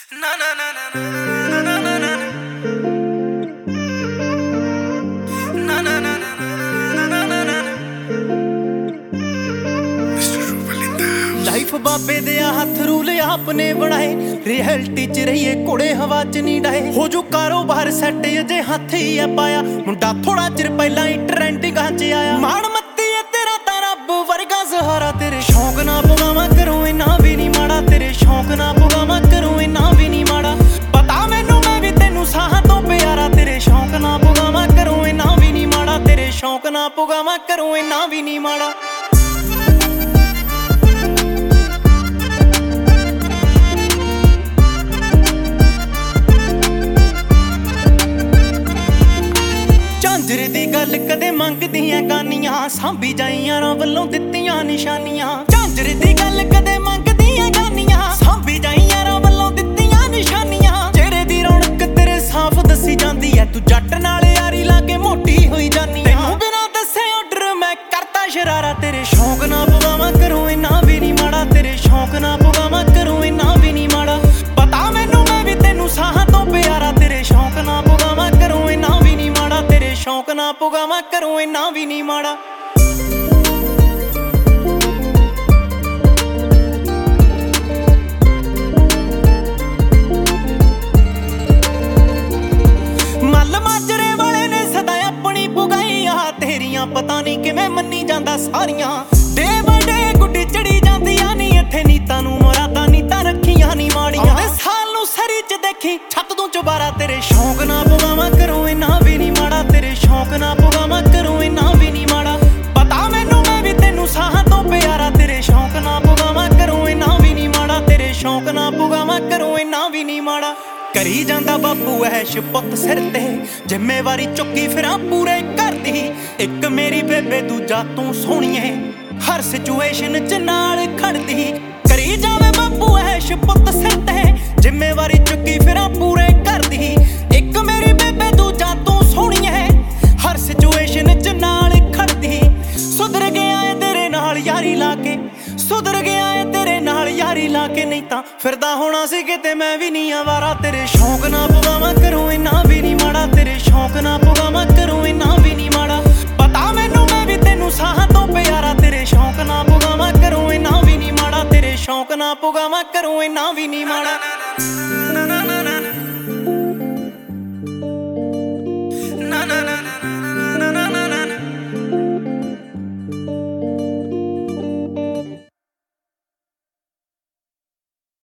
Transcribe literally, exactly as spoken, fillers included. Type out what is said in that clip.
Na na na na na na na na na na na life ਬਾਬੇ ਦੇ ਹੱਥ rule ਆਪਨੇ ਬਣਾਏ ਰਿਐਲਿਟੀ ਚ ਰਹੀਏ ਕੁੜੇ ਹਵਾ ਚ ਨਹੀਂ ਡਾਏ ਹੋ ਜੋ ਕਾਰੋਬਾਰ ਸੈੱਟ ਅਜੇ ਹੱਥ ਹੀ ਆ ਪਾਇਆ ਮੁੰਡਾ ਥੋੜਾ ਚਿਰ ਪਹਿਲਾਂ ਹੀ ਟ੍ਰੈਂਡਿੰਗਾਂ ਚ ਆਇਆ ਮਾਣ ਮੱਤੀ ਏ ਤੇਰਾ ਤਾਂ ਰੱਬ ਵਰਗਾ ਸਹਾਰਾ ਤੇਰੇ ਸ਼ੌਂਕ ਨਾ ਪਵਾਵਾਂ ਕਰੂੰ ਇਨਾ ਵੀ ਨਹੀਂ ਮਾੜਾ ਤੇਰੇ ਸ਼ੌਂਕ ਨਾ ਪਵਾਵਾਂ ਕਰੂੰ ਇਨਾ ਵੀ ਨਹੀਂ ਮਾੜਾ ਪਤਾ ਮੈਨੂੰ ਮੈਂ ਵੀ ਤੈਨੂੰ ਸਾਹਾਂ ਤੋਂ ਪਿਆਰਾ ਤੇਰੇ ਸ਼ੌਂਕ ਨਾ ਪਵਾਵਾਂ ਕਰੂੰ ਇਨਾ ਵੀ ਨਹੀਂ ਮਾੜਾ ਤੇਰੇ ਸ਼ੌਂਕ ਨਾ ਪਵਾਵਾਂ ਕਰੂੰ ਇਨਾ ਵੀ ਨਹੀਂ ਮਾੜਾ ਝਾਂਜਰ ਦੀ ਗੱਲ ਕਦੇ ਮੰਗਦੀਆਂ ਗਾਨੀਆਂ ਸਾਂਭੀ ਜਾਈ ਯਾਰਾਂ ਵੱਲੋਂ ਦਿੱਤੀਆਂ ਨਿਸ਼ਾਨੀਆਂ ਝਾਂਜਰ ਦੀ ਗੱਲ ਕਦੇ ਮੰਗਦੀਆਂ ਗਾਨੀਆਂ ਸਾਂਭੀ ਜਾਈ ਯਾਰਾਂ ਵੱਲੋਂ ਦਿੱਤੀਆਂ ਨਿਸ਼ਾਨੀਆਂ ਚਿਹਰੇ ਦੀ ਰੌਣਕ ਤੇਰੇ ਸਾਫ਼ ਦੱਸੀ ਜਾਂਦੀ ਐ ਤੂੰ ਜੱਟ ਨਾਲ ਯਾਰੀ ਲਾ ਕੇ ਮੋਟੀ ਹੋਈ ਜਾਨੀ ਤੈਨੂੰ ਬਿਨਾਂ ਦੱਸੇ ਆਰਡਰ ਮੈਂ ਕਰਤਾ ਸ਼ਰਾਰਾ ਤੇਰੇ ਸ਼ੌਂਕ ਨਾ ਪਵਾਵਾਂ ਕਰੂੰ ਇਨਾ ਵੀ ਨਹੀਂ ਮਾੜਾ ਤੇਰੇ ਸ਼ੌਂਕ ਨਾ ਪਵਾਵਾਂ ਕਰੂੰ ਇਨਾ ਵੀ ਨਹੀਂ ਮਾੜਾ ਪਤਾ ਮੈਨੂੰ ਮੈਂ ਵੀ ਤੈਨੂੰ ਸਾਹਾਂ ਤੋਂ ਪਿਆਰਾ ਤੇਰੇ ਸ਼ੌਂਕ ਨਾ ਪਵਾਵਾਂ ਕਰੂੰ ਇਨਾ ਵੀ ਨਹੀਂ ਮਾੜਾ ਤੇਰੇ ਸ਼ੌਂਕ ਨਾ ਪਵਾਵਾਂ ਕਰੂੰ ਇਨਾ ਵੀ ਨਹੀਂ ਮਾੜਾ ਮੱਲ ਮਾਜਰੇ ਵਾਲੇ ਨੇ ਸਦਾ ਆਪਣੀ ਪੁਗਾਈ ਆ ਤੇਰੀਆਂ ਪਤਾ ਨਹੀਂ ਕਿਵੇਂ ਮੰਨੀ ਜਾਂਦਾ ਸਾਰੀਆਂ ਡੇ ਬਾਏ ਡੇ ਗੁੱਡੀ ਚੜੀ ਜਾਂਦੀਆਂ ਨਹੀਂ ਇੱਥੇ ਨੀਤਾਂ ਨੂੰ ਮੁਰਾਦਾਂ ਨੀਤਾਂ ਰੱਖੀਆਂ ਨਹੀਂ ਮਾੜੀਆਂ ਆਉਂਦੇ ਸਾਲ ਨੂੰ ਸਰੀ ਚ ਦੇਖੀ ਛੱਤ ਤੋਂ ਚੁਬਾਰਾ ਤੇਰੇ ਸ਼ੌਂਕ ਨਾ ਪਵਾਵਾਂ ਕਰੂੰ ਇਨਾ ਵੀ ਨਹੀਂ ਮਾੜਾ ਤੇਰੇ ਸ਼ੌਂਕ ਨਾ ਪਵਾਵਾਂ ਕਰੂੰ ਇਨਾ ਵੀ ਨਹੀਂ ਮਾੜਾ ਪਤਾ ਮੈਨੂੰ ਮੈਂ ਵੀ ਤੈਨੂੰ ਸਾਹਾਂ ਤੋਂ ਪਿਆਰਾ ਤੇਰੇ ਸ਼ੌਂਕ ਨਾ ਪਵਾਵਾਂ ਕਰੂੰ ਇਨਾ ਵੀ ਨਹੀਂ ਮਾੜਾ ਤੇਰੇ ਸ਼ੌਂਕ ਨਾ ਪਵਾਵਾਂ ਕਰੂੰ ਇਨਾ ਵੀ ਨਹੀਂ ਮਾੜਾ ਕਰੀ ਜਾਂਦਾ ਬਾਪੂ ਐਸ਼ ਪੁੱਤ ਸਿਰ ਤੇ ਜ਼ਿੰਮੇਵਾਰੀ ਚੁੱਕੀ ਫਿਰਾਂ ਪੂਰੇ ਕਰਦੀ ਇੱਕ ਮੇਰੀ ਬੇਬੇ ਦੂਜਾ ਤੂੰ ਸੋਹਣੀਏ ਹਰ ਸਿਚੁਏਸ਼ਨ ਚ ਨਾਲ ਖੜਦੀ ਕਰੀ ਜਾਵੇ ਬਾਪੂ ਐਸ਼ ਪੁੱਤ ਸਿਰ ਤੇ ਜ਼ਿੰਮੇਵਾਰੀ ਚੁੱਕੀ ਫਿਰਾਂ ਪੂਰੇ ਕਰਦੀ ਇੱਕ ਮੇਰੀ ਬੇਬੇ ਦੂਜਾ ਤੂੰ ਸੋਹਣੀਏ ਹਰ ਸਿਚੁਏਸ਼ਨ ਚ ਨਾਲ ਖੜਦੀ ਸੁਧਰ ਗਿਆ ਏ ਤੇਰੇ ਨਾਲ ਯਾਰੀ ਲਾ ਕੇ ਸੁਧਰ ਗਿਆ ਏ ਤੇਰੇ ਨਾਲ ਯਾਰੀ ਲਾ ਕੇ ਨਹੀਂ ਤਾਂ ਫਿਰਦਾ ਹੋਣਾ ਸੀ ਕਿਤੇ ਮੈਂ ਵੀ ਨਹੀਂ ਆਵਾਰਾ ਤੇਰੇ ਸ਼ੌਂਕ ਨਾ ਪਵਾਵਾਂ ਕਰੂੰ ਇਨਾ ਵੀ ਨਹੀਂ ਮਾੜਾ ਤੇਰੇ ਸ਼ੌਂਕ ਨਾ ਪਵਾਵਾਂ ਕਰੂੰ ਇਨਾ ਵੀ ਨਹੀਂ ਮਾੜਾ ਪਤਾ ਮੈਨੂੰ ਮੈਂ ਵੀ ਤੈਨੂੰ ਸਾਹਾਂ ਤੋਂ ਪਿਆਰਾ ਤੇਰੇ ਸ਼ੌਂਕ ਨਾ ਪਵਾਵਾਂ ਕਰੂੰ ਇਨਾ ਵੀ ਨਹੀਂ ਮਾੜਾ ਤੇਰੇ ਸ਼ੌਂਕ ਨਾ ਪਵਾਵਾਂ ਕਰੂੰ ਇਨਾ ਵੀ ਨਹੀਂ ਮਾੜਾ